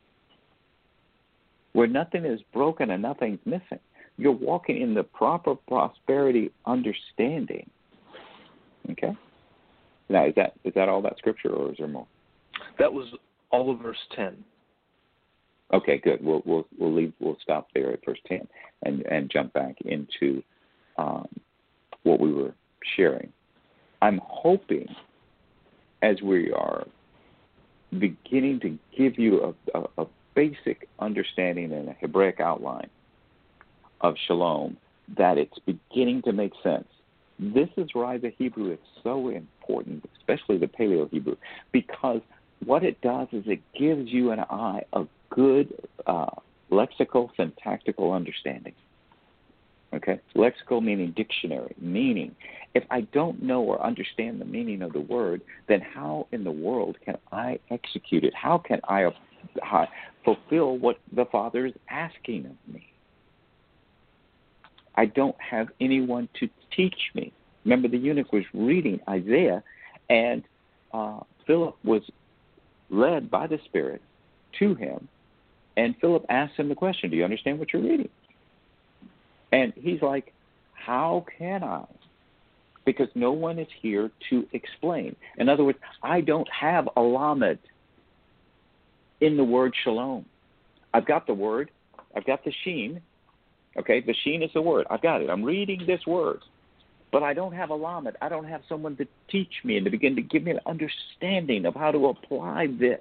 where nothing is broken and nothing's missing. You're walking in the proper prosperity understanding. Okay? Now, is that is that all that scripture, or is there more? That was all of verse ten. Okay, good. We'll we'll we'll leave. We'll stop there at verse ten and and jump back into um, what we were sharing. I'm hoping, as we are beginning to give you a, a, a basic understanding and a Hebraic outline of shalom, that it's beginning to make sense. This is why the Hebrew is so important, especially the Paleo Hebrew, because what it does is it gives you and I a good uh, lexical, syntactical understanding. Okay? Lexical meaning dictionary, meaning if I don't know or understand the meaning of the word, then how in the world can I execute it? How can I uh, fulfill what the Father is asking of me? I don't have anyone to teach me. Remember, the eunuch was reading Isaiah, and uh, Philip was led by the Spirit to him, and Philip asked him the question, do you understand what you're reading? And he's like, how can I? Because no one is here to explain. In other words, I don't have a lamed in the word shalom. I've got the word, I've got the sheen. Okay, the sheen is the word. I've got it. I'm reading this word. But I don't have a lamed. I don't have someone to teach me and to begin to give me an understanding of how to apply this.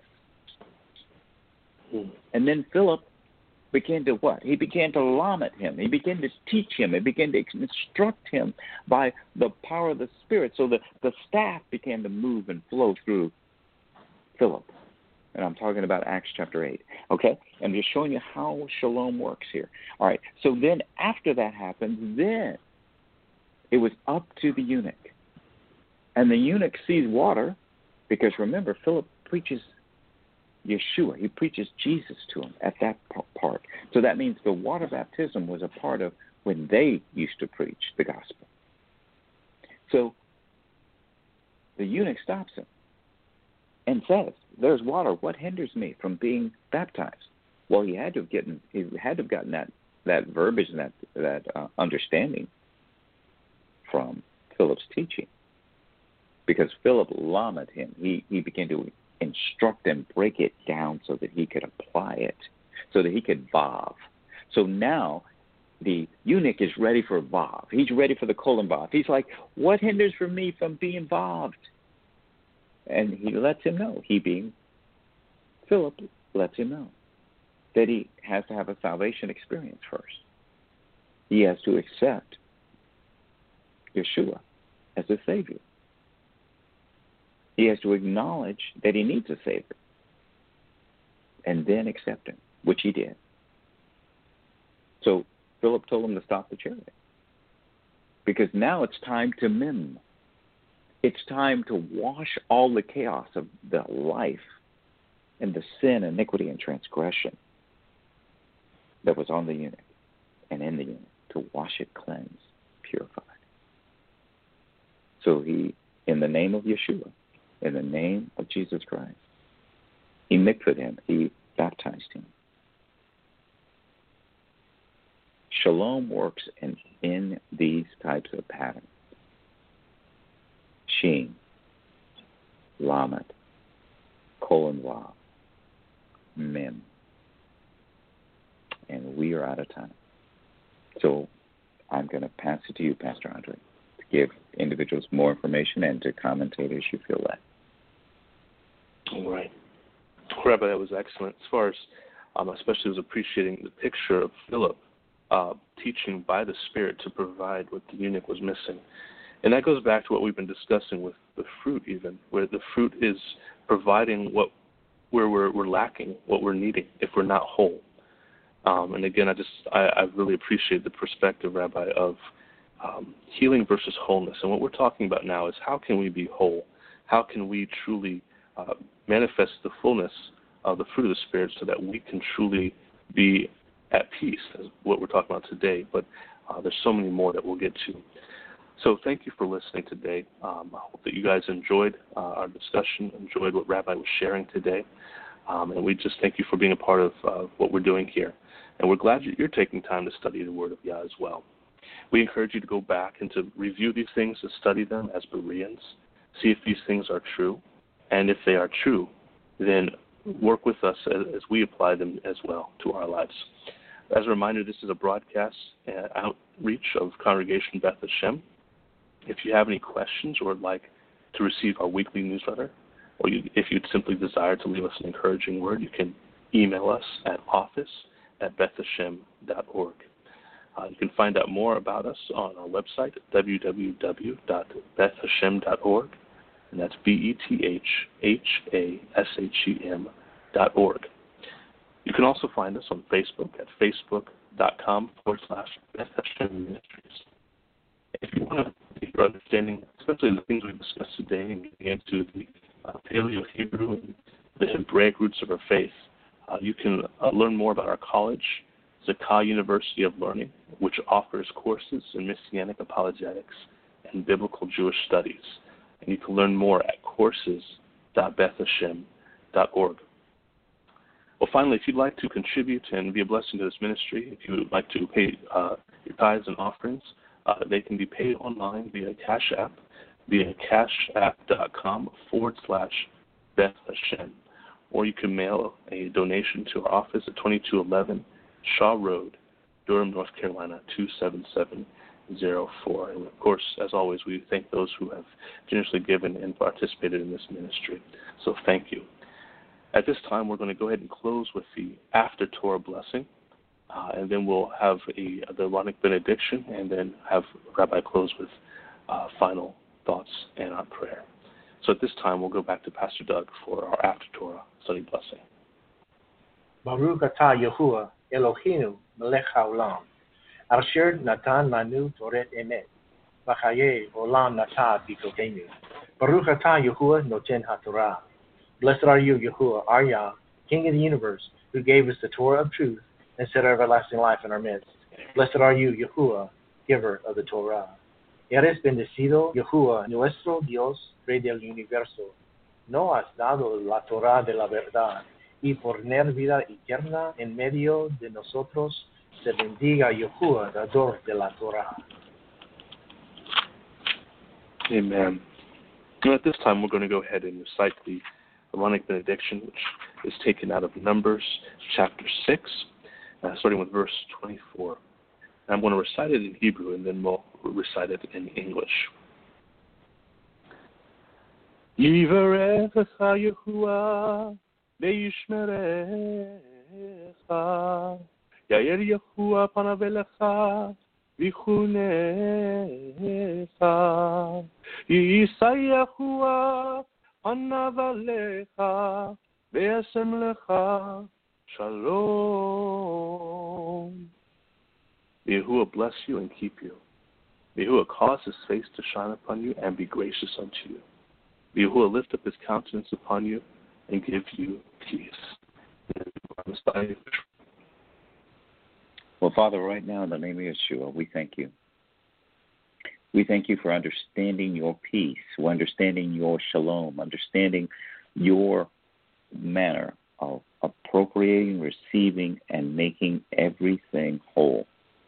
Hmm. And then Philip began to what? He began to lamed him. He began to teach him. He began to instruct him by the power of the Spirit. So the, the staff began to move and flow through Philip. And I'm talking about Acts chapter eight. Okay? I'm just showing you how shalom works here. All right. So then after that happened, then it was up to the eunuch. And the eunuch sees water because, remember, Philip preaches Yeshua. He preaches Jesus to him at that part. So that means the water baptism was a part of when they used to preach the gospel. So the eunuch stops him and says, there's water. What hinders me from being baptized? Well, he had to have gotten, he had to have gotten that, that verbiage and that, that uh, understanding from Philip's teaching. Because Philip lamed him. He, he began to instruct and break it down so that he could apply it, so that he could vav. So now the eunuch is ready for vav. He's ready for the kolon vav. He's like, what hinders for me from being vaved? And he lets him know, he being Philip lets him know that he has to have a salvation experience first. He has to accept Yeshua as a Savior. He has to acknowledge that he needs a Savior and then accept him, which he did. So Philip told him to stop the chariot because now it's time to mim. It's time to wash all the chaos of the life and the sin, iniquity, and transgression that was on the eunuch and in the eunuch, to wash it, cleanse, purify. So he, in the name of Yeshua, in the name of Jesus Christ, he mikvah'd him, he baptized him. Shalom works in, in these types of patterns. Sheen, Lamed, Kolon Vav, Mem. And we are out of time. So I'm going to pass it to you, Pastor Andre, to give individuals more information and to commentate as you feel led. Rabbi, that was excellent. As far as, um, especially was appreciating the picture of Philip uh, teaching by the Spirit to provide what the eunuch was missing. And that goes back to what we've been discussing with the fruit even, where the fruit is providing what where we're, we're lacking, what we're needing, if we're not whole. Um, and again, I just I, I really appreciate the perspective, Rabbi, of um, healing versus wholeness. And what we're talking about now is how can we be whole? How can we truly uh, manifest the fullness of the fruit of the Spirit so that we can truly be at peace, is what we're talking about today. But uh, there's so many more that we'll get to. So thank you for listening today. Um, I hope that you guys enjoyed uh, our discussion, enjoyed what Rabbi was sharing today. Um, and we just thank you for being a part of uh, what we're doing here. And we're glad you're taking time to study the Word of Yah as well. We encourage you to go back and to review these things, to study them as Bereans, see if these things are true. And if they are true, then work with us as, as we apply them as well to our lives. As a reminder, this is a broadcast and outreach of Congregation Beth Hashem. If you have any questions or would like to receive our weekly newsletter, or you, if you'd simply desire to leave us an encouraging word, you can email us at office at beth hashem dot org. Uh, you can find out more about us on our website at w w w dot beth hashem dot org, and that's B E T H H A S H E M dot org. You can also find us on Facebook at facebook.com forward slash Beth Hashem Ministries. If you want to deeper understanding, especially the things we discussed today, and getting into the uh, Paleo-Hebrew and the Hebraic roots of our faith, uh, you can uh, learn more about our college, Zakah University of Learning, which offers courses in Messianic apologetics and biblical Jewish studies. And you can learn more at courses dot beth hashem dot org. Well, finally, if you'd like to contribute and be a blessing to this ministry, if you would like to pay uh, your tithes and offerings, uh, they can be paid online via Cash App, via cashapp.com forward slash Beth Hashem. Or you can mail a donation to our office at twenty-two eleven Shaw Road, Durham, North Carolina, two seven seven zero four. And, of course, as always, we thank those who have generously given and participated in this ministry. So thank you. At this time, we're going to go ahead and close with the after Torah blessing, uh, and then we'll have a, the Aaronic benediction, and then have Rabbi close with uh, final thoughts and our prayer. So at this time, we'll go back to Pastor Doug for our after Torah study blessing. Baruch atah Yahuwah Eloheinu melech haolam, asher natan lanu toret emet, v'chaye olam nata b'tokenu. Baruch atah Yahuwah noten haTorah. Blessed are you, Yahuwah, our Yah, King of the universe, who gave us the Torah of truth and set our everlasting life in our midst. Blessed are you, Yahuwah, giver of the Torah. Eres bendecido, Yahuwah, nuestro Dios, Rey del universo. No has dado la Torah de la verdad, y por tener vida eterna en medio de nosotros, se bendiga Yahuwah, dador de la Torah. Amen. And at this time, we're going to go ahead and recite the Aaronic benediction, which is taken out of Numbers chapter six, uh, starting with verse twenty-four. And I'm going to recite it in Hebrew, and then we'll recite it in English. Yivarechecha Yehuah ve'yishmerecha, Yair Yehuah panav elecha v'chunecha, Yisai Yehuah panav alecha ve'asem lecha shalom. May Yahuwah bless you and keep you. May Yahuwah cause his face to shine upon you and be gracious unto you. May Yahuwah lift up his countenance upon you and give you peace. Well, Father, right now in the name of Yeshua, we thank you. We thank you for understanding your peace, for understanding your shalom, understanding your manner of appropriating, receiving, and making everything whole.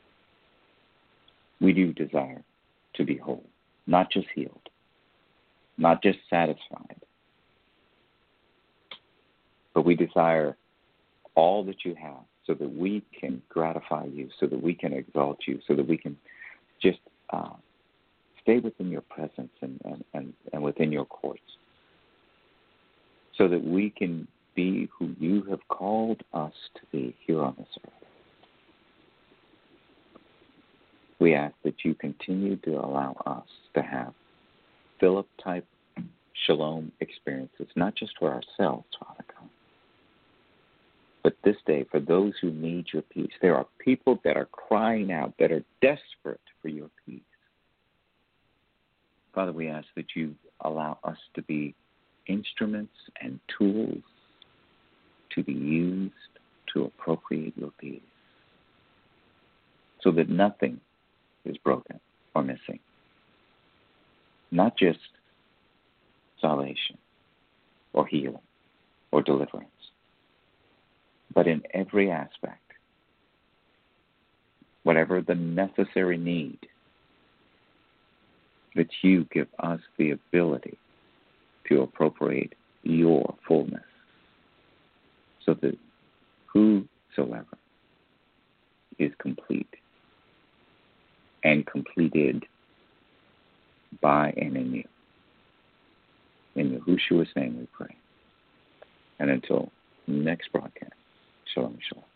We do desire to be whole, not just healed, not just satisfied, but we desire all that you have so that we can gratify you, so that we can exalt you, so that we can just uh, stay within your presence and, and, and, and within your courts, so that we can be who you have called us to be here on this earth. We ask that you continue to allow us to have Philip-type shalom experiences, not just for ourselves, Father God, but this day for those who need your peace. There are people that are crying out, that are desperate for your peace. Father, we ask that you allow us to be instruments and tools to be used to appropriate your peace, so that nothing is broken or missing. Not just salvation or healing or deliverance, but in every aspect, whatever the necessary need, that you give us the ability to appropriate your fullness, so that whosoever is complete and completed by and in you. In Yahushua's name we pray. And until next broadcast, shalom, shalom.